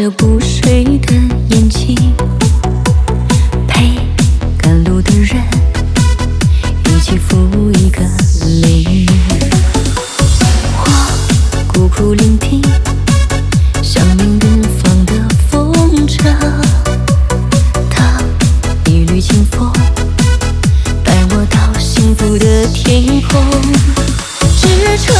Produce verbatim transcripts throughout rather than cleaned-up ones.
着不睡的眼睛，陪赶路的人一起赴一个黎明。我孤苦聆听向明远方的风车，它一缕清风带我到幸福的天空。支撑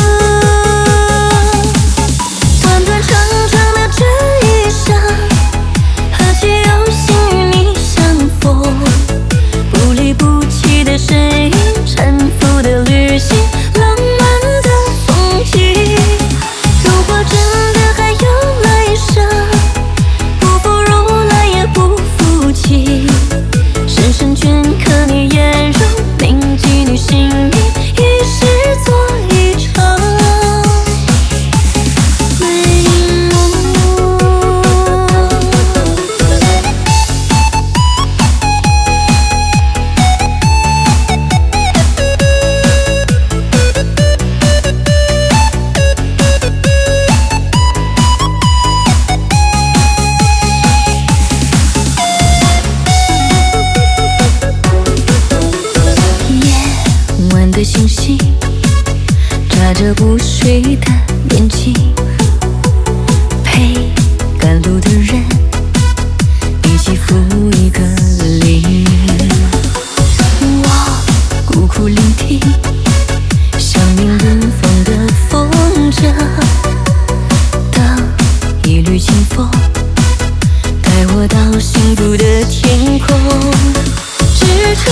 短短长长的这一生，何其有幸与你相逢，不离不弃的身影，沉浮的旅行，浪漫的风景。如果真的还有来生，不负如来也不负情，深深镌刻你颜容，铭记你姓名，一世做一场美梦。夜晚的星星眨着不睡的眼睛，陪赶路的人一起赴一个黎明。我孤苦聆听向明远方的风筝，等一缕清风带我到幸福的天空。支撑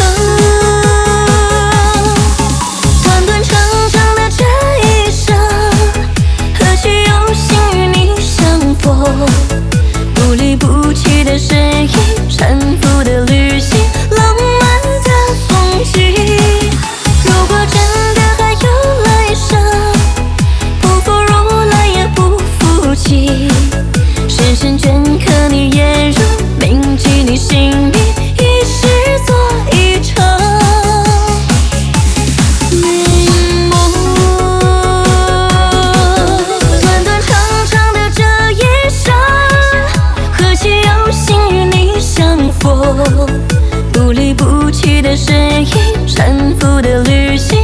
短短长长的这一生，何其有幸与你相逢，不离不弃的身影，沉浮的旅行，浪漫的风景。如果真的还有来生，不负如来也不负情，深深镌刻你颜容，铭记你姓名，一世做一场美梦。短短长长的这一生，何其有幸与你相逢，不离不弃的身影，沉浮的旅行，